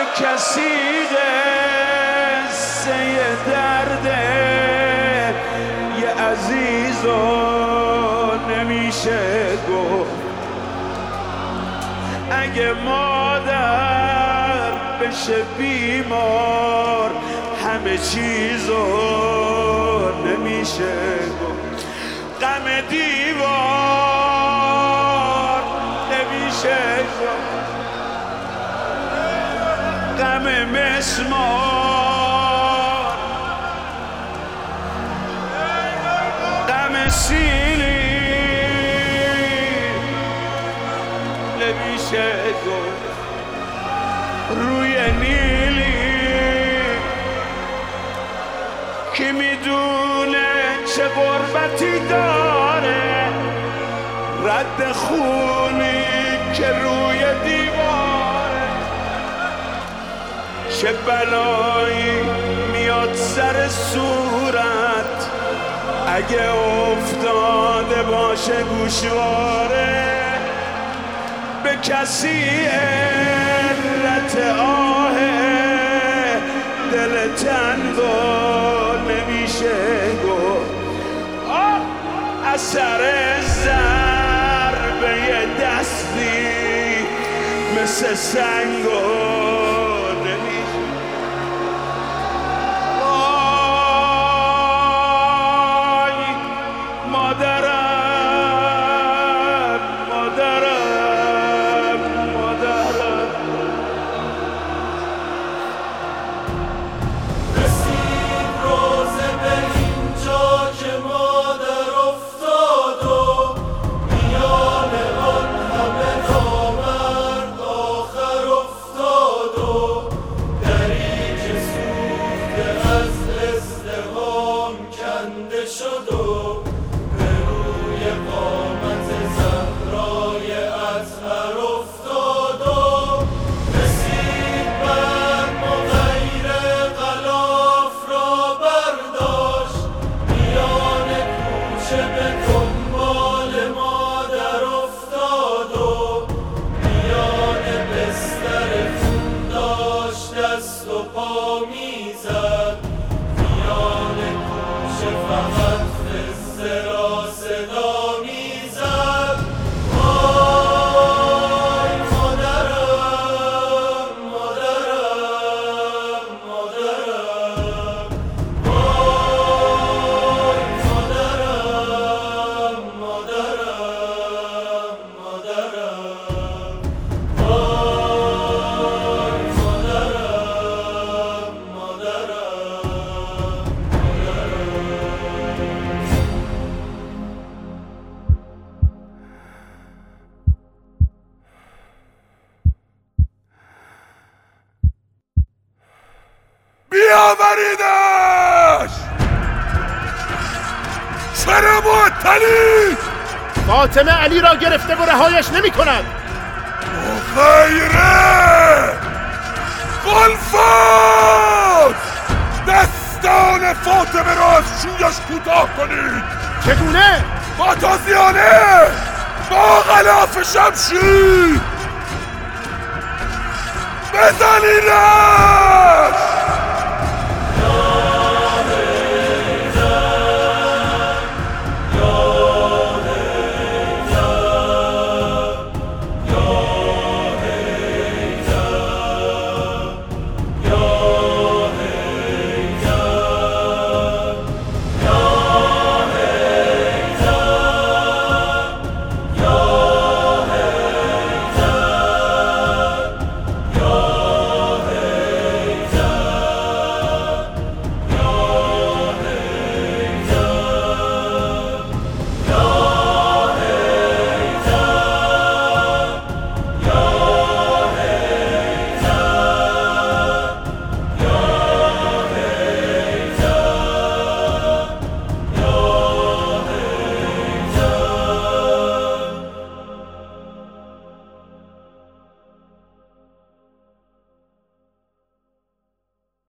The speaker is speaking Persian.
کسی قصه درده یه عزیزو نمیشه گفت. اگه مادر بشه بیمار همه چیزو نمیشه گفت. غم دیوار نمیشه گفت، غم مسمار، غم سیلی نمیشه گفت. روی نیلی کی میدونه چه غربتی داره، رد خونی که روی دیواره. چه بلایی میاد سر صورت اگه افتاده باشه گوشواره. به کسی علت آه دل تنگو نمیشه گفت. اثر ضربه دستی مثل سنگو نمیشه. وای مادرم مادرم مادرم. رسید روزه به اینجا که مادر افتاد و میان آن همه نامرد آخر افتاد و دری که سوخته از ازدحام کنده شد و به روی قامت زهرای اطهر افتاد و رسید بر ما غیر غلاف را برداشت. میان کوچه به دنبال مادر افتاد و میان بستر خون داشت دست و پا میزد. میان کوچه فقط قصه را صدا میزد. وای مادرم مادرم مادرم. وای مادرم مادرم مادرم. وای مادرم بیاوریدش! چرا معطلی؟ فاطمه علی را گرفته و رهایش نمی کند. غیره غلفات! دستان فاطمه را از شویش کوتاه کنید. چگونه؟ با تازیانه، با غلاف شمشیر بزنیدش!